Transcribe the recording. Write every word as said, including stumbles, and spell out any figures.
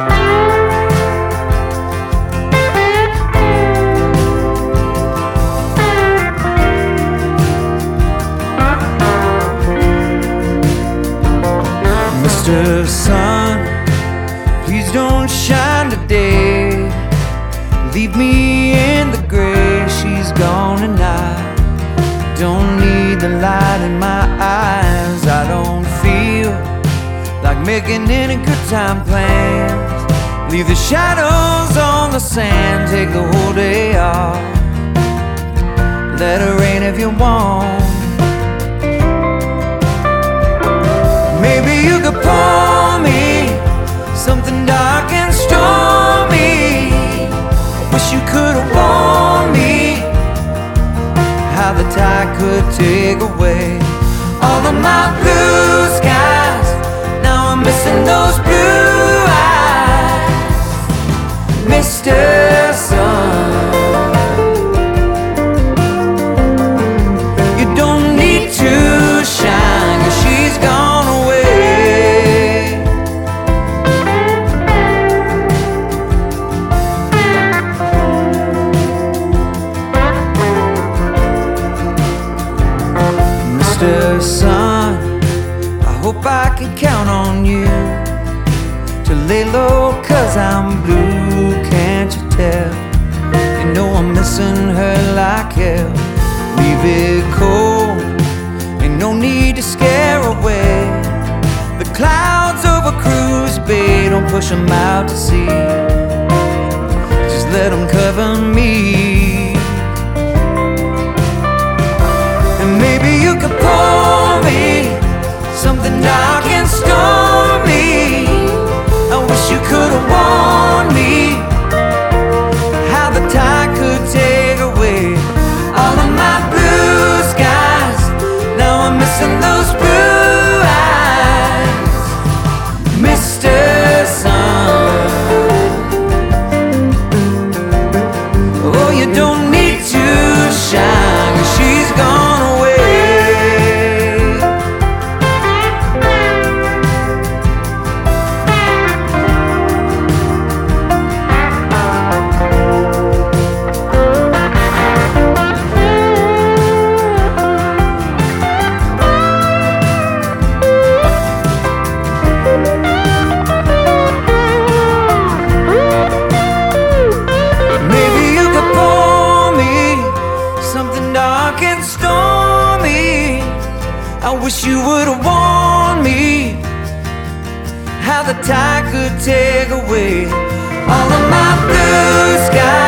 Mister Sun, please don't shine today. Leave me in the gray. She's gone and I don't need the light in my eyes. I don't feel like making any good time plans. Leave the shadows on the sand. Take the whole day off. Let it rain if you want. Maybe you could pour me something dark and stormy. Wish you could have warned me how the tide could take away all of my blue skies. Now I'm missing those blue eyes, Mister Sun. You don't need to shine, 'cause she's gone away. Mister Sun, I hope I can count on you to lay low, 'cause I'm blue, can't you tell? You know I'm missing her like hell. Leave it cold, ain't no need to scare away the clouds over Cruise Bay. Don't push them out to sea, just let them cover me. And maybe you could pour me something dark and stormy. I wish you could have warned me how the tide could take away all of my blue skies. Now I'm missing those blue eyes, Mister Sun. Oh, you don't need to shine, 'cause she's gone away. I wish you would have warned me how the tide could take away all of my blue skies.